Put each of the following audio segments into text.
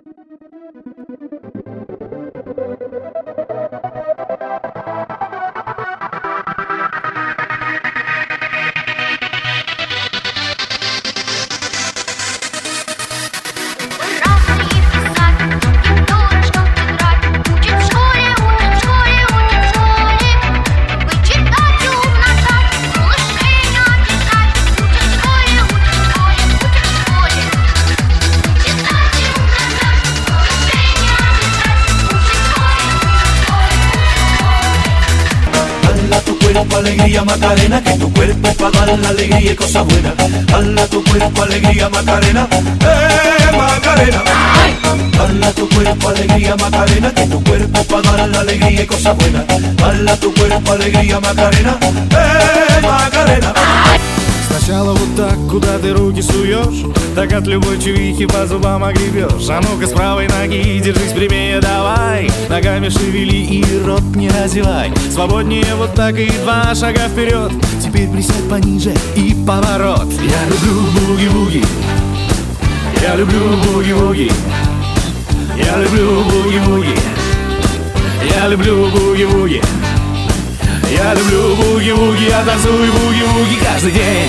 Alegría Macarena, que tu cuerpo para dar la alegría y cosas buenas. Dala tu cuerpo alegría Macarena, Macarena. Dala tu cuerpo alegría Macarena, que tu cuerpo para dar la alegría y cosas buenas. Dala tu cuerpo alegría Macarena, Macarena. Сначала вот так, куда ты руки суешь, так от любой чувихи по зубам огребешь. А ну-ка с правой ноги держись прямее давай, ногами шевели и рот не разевай. Свободнее вот так и 2 шага вперед. Теперь присядь пониже и поворот. Я люблю буги-буги, я люблю буги-буги, я люблю буги-буги, я люблю буги-буги. Я люблю буги-буги, я танцую буги-буги каждый день.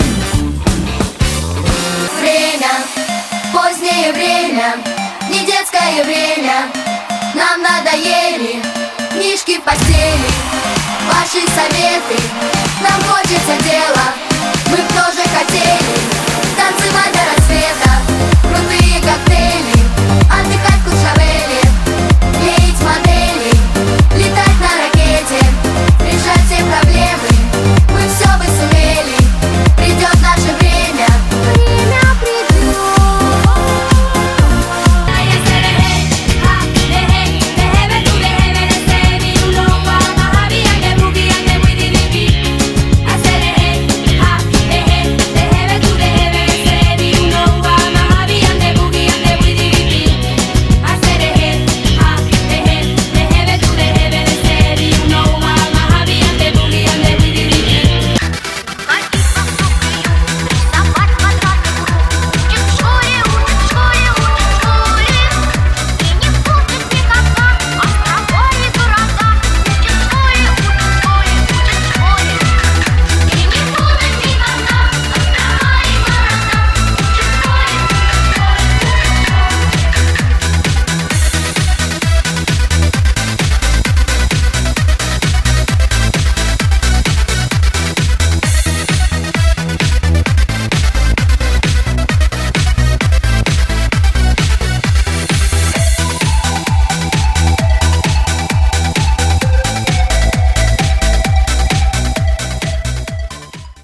Время, позднее время, не детское время. Нам надоели книжки в постели, ваши советы. Нам хочется дела, мы б тоже хотели танцевать до рассвета.